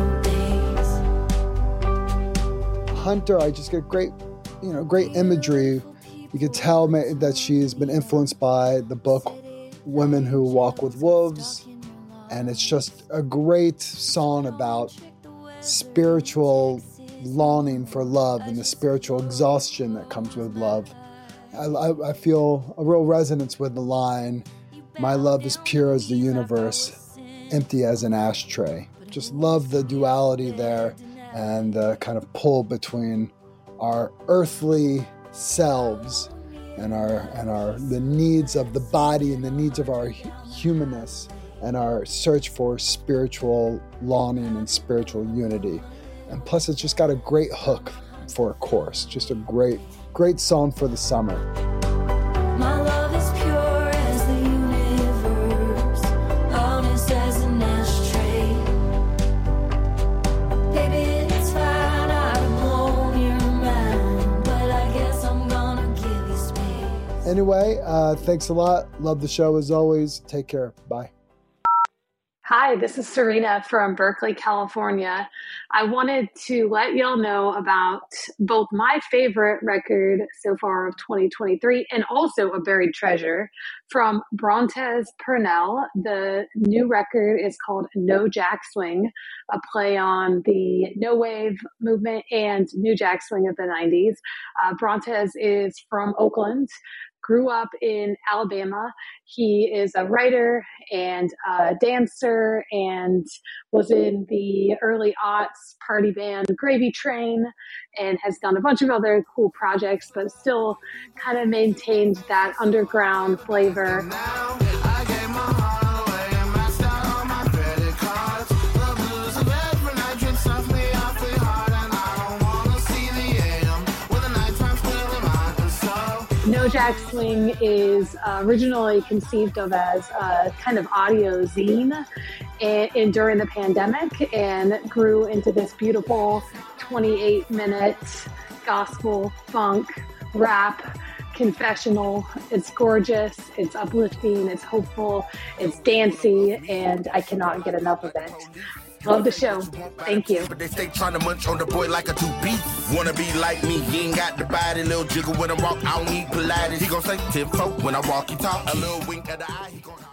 the real days. Hunter, I just get great, you know, great imagery. You could tell ma- that she's been influenced by the book Women Who Walk with Wolves. And it's just a great song about spiritual longing for love and the spiritual exhaustion that comes with love. I, I, I feel a real resonance with the line, my love is pure as the universe, empty as an ashtray. Just love the duality there and the kind of pull between our earthly selves and our and our the needs of the body and the needs of our humanness and our search for spiritual longing and spiritual unity. And plus it's just got a great hook for a chorus. Just a great, great song for the summer. My love is pure as the universe, honest as an ashtray. Baby, it's fine, I've blown your mind, but I guess I'm gonna give you space. Anyway, uh, thanks a lot. Love the show as always. Take care. Bye. Hi, this is Serena from Berkeley, California. I wanted to let y'all know about both my favorite record so far of twenty twenty-three and also a buried treasure from Brontes Purnell. The new record is called No Jack Swing, a play on the no wave movement and New Jack Swing of the nineties. Uh, Brontes is from Oakland. Grew up in Alabama. He is a writer and a dancer and was in the early aughts party band Gravy Train and has done a bunch of other cool projects, but still kind of maintained that underground flavor. No Jack Swing is uh, originally conceived of as a kind of audio zine and, and during the pandemic and grew into this beautiful twenty-eight minute gospel, funk, rap, confessional. It's gorgeous, it's uplifting, it's hopeful, it's dancey, and I cannot get enough of it. Love the show. Thank you. But they stay trying to munch on the boy like a two-beat. Wanna be like me, he ain't got the body. Little jiggle when I walk, I don't need Pilates. He gon' say tip-folk when I walk, he talk. A little wink at the eye, he gon'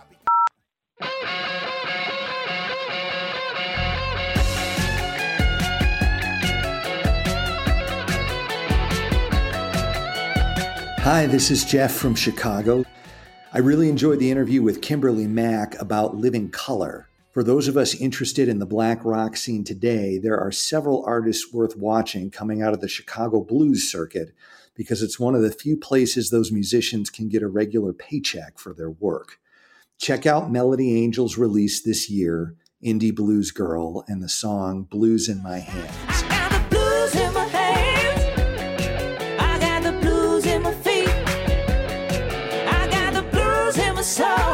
Hi, this is Jeff from Chicago. I really enjoyed the interview with Kimberly Mack about Living Colour. For those of us interested in the black rock scene today, there are several artists worth watching coming out of the Chicago blues circuit because it's one of the few places those musicians can get a regular paycheck for their work. Check out Melody Angel's release this year, Indie Blues Girl, and the song Blues in My Hands. I got the blues in my hands. I got the blues in my feet. I got the blues in my soul.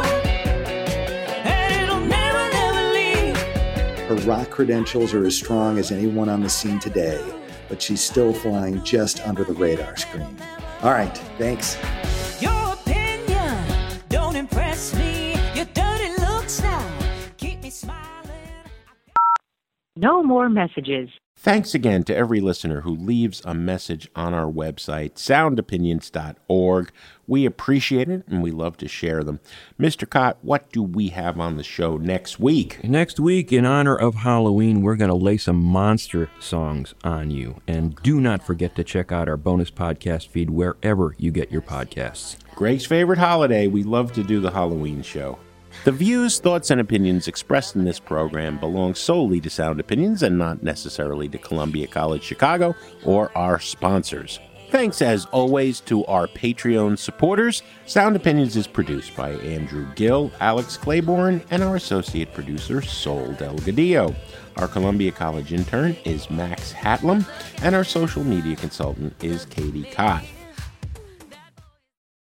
Her rock credentials are as strong as anyone on the scene today, but she's still flying just under the radar screen. All right, thanks. Your opinion don't impress me. Your dirty looks now keep me smiling. No more messages. Thanks again to every listener who leaves a message on our website, sound opinions dot org. We appreciate it, and we love to share them. Mister Cott, what do we have on the show next week? Next week, in honor of Halloween, we're going to lay some monster songs on you. And do not forget to check out our bonus podcast feed wherever you get your podcasts. Greg's favorite holiday. We love to do the Halloween show. The views, thoughts, and opinions expressed in this program belong solely to Sound Opinions and not necessarily to Columbia College Chicago or our sponsors. Thanks, as always, to our Patreon supporters. Sound Opinions is produced by Andrew Gill, Alex Claiborne, and our associate producer, Sol Delgadillo. Our Columbia College intern is Max Hatlam, and our social media consultant is Katie Cott.